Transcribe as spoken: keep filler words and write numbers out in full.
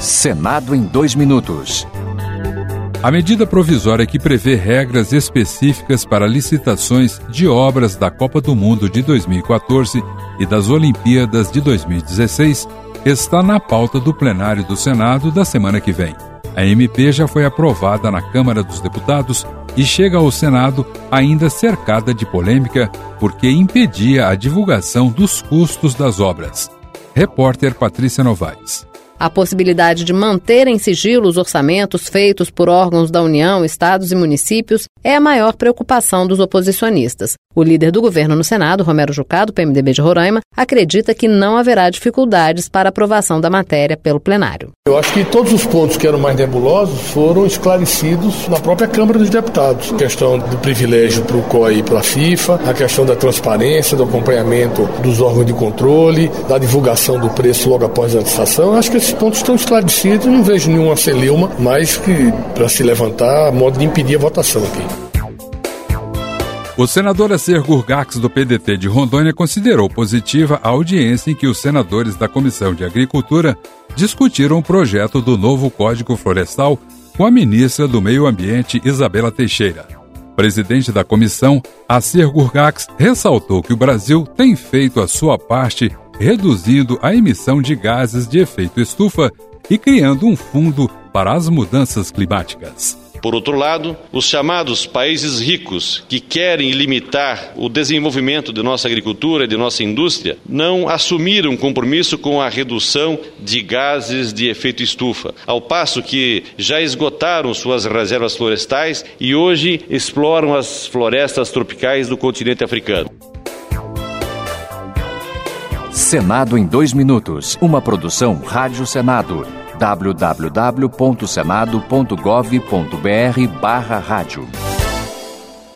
Senado em dois minutos. A medida provisória que prevê regras específicas para licitações de obras da Copa do Mundo de dois mil e quatorze e das Olimpíadas de dois mil e dezesseis está na pauta do plenário do Senado da semana que vem. A M P já foi aprovada na Câmara dos Deputados e chega ao Senado ainda cercada de polêmica porque impedia a divulgação dos custos das obras. Repórter Patrícia Novaes. A possibilidade de manter em sigilo os orçamentos feitos por órgãos da União, estados e municípios é a maior preocupação dos oposicionistas. O líder do governo no Senado, Romero Jucá, do P M D B de Roraima, acredita que não haverá dificuldades para a aprovação da matéria pelo plenário. Eu acho que todos os pontos que eram mais nebulosos foram esclarecidos na própria Câmara dos Deputados. A questão do privilégio para o C O I e para a FIFA, a questão da transparência, do acompanhamento dos órgãos de controle, da divulgação do preço logo após a licitação. Eu acho que esses pontos estão esclarecidos, não vejo nenhuma celeuma, mas que para se levantar a modo de impedir a votação aqui. O senador Acer Gurgax, do P D T de Rondônia, considerou positiva a audiência em que os senadores da Comissão de Agricultura discutiram o projeto do novo Código Florestal com a ministra do Meio Ambiente, Isabela Teixeira. O presidente da comissão, Acer Gurgax, ressaltou que o Brasil tem feito a sua parte reduzindo a emissão de gases de efeito estufa e criando um fundo para as mudanças climáticas. Por outro lado, os chamados países ricos, que querem limitar o desenvolvimento de nossa agricultura e de nossa indústria, não assumiram compromisso com a redução de gases de efeito estufa, ao passo que já esgotaram suas reservas florestais e hoje exploram as florestas tropicais do continente africano. Senado em dois minutos, uma produção Rádio Senado. w w w ponto senado ponto gov ponto b r barra rádio